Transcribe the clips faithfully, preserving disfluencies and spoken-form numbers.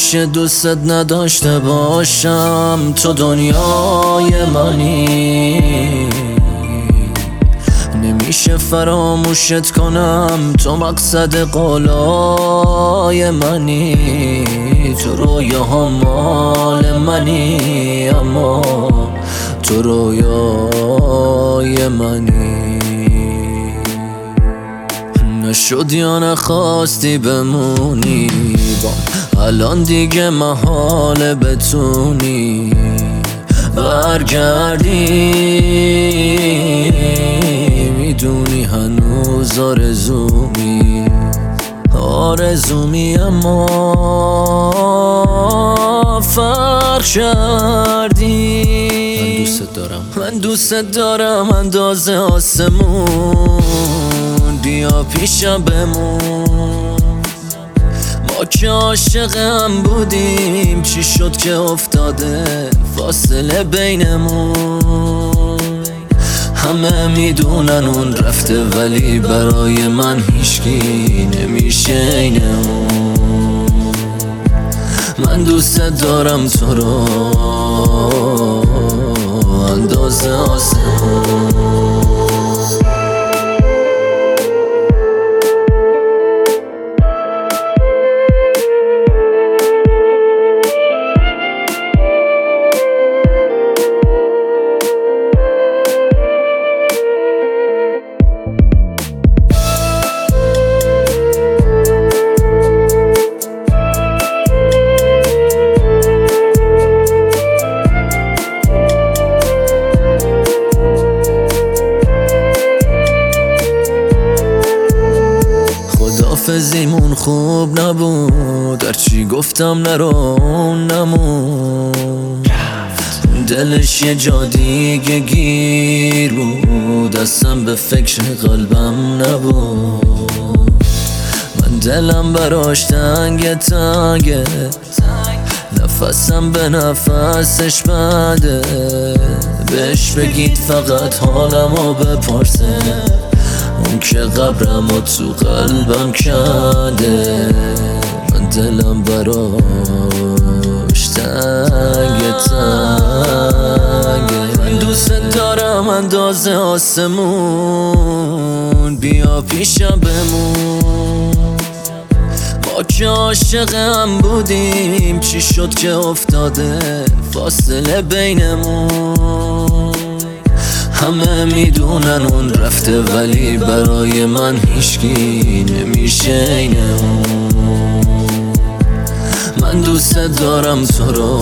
نمیشه دوستت نداشته باشم، تو دنیای منی. نمیشه فراموشت کنم، تو مقصد قولای منی. تو رویاها مال منی، اما تو رویای منی. نشد یا نخواستی بمونی با الان دیگه محاله بتونی برگردی. میدونی هنوز آرزومی آرزومی اما فرق کردی. من دوست دارم من دوست دارم اندازه آسمون، بیا پیشم بمون. ما که عاشق هم بودیم، چی شد که افتاده فاصله بینمون. همه میدونن اون رفته، ولی برای من هیچکی نمیشه اینه اون. من دوست دارم تو رو اندازه آسمون. حافظیمون خوب نبود، هرچی گفتم نرو نمون. دلش یه جا دیگه گیر بود، اصلا به فکر قلبم نبود. من دلم براش تنگه تنگه، نفسم به نفسش بده. بهش بگید فقط حالمو بپرسه، اون که قبرمو تو قلبم کرده. من دلم براش تنگه تنگه. من دوست دارم اندازه آسمون، بیا پیشم بمون. ما که عاشق هم بودیم، چی شد که افتاده فاصله بینمون. همه میدونن اون رفته، ولی برای من هیچکی نمیشه اینه اون. من دوست دارم تو رو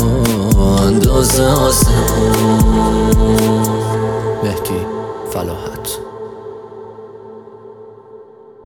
اندازه آسمون. مهدی فلاح.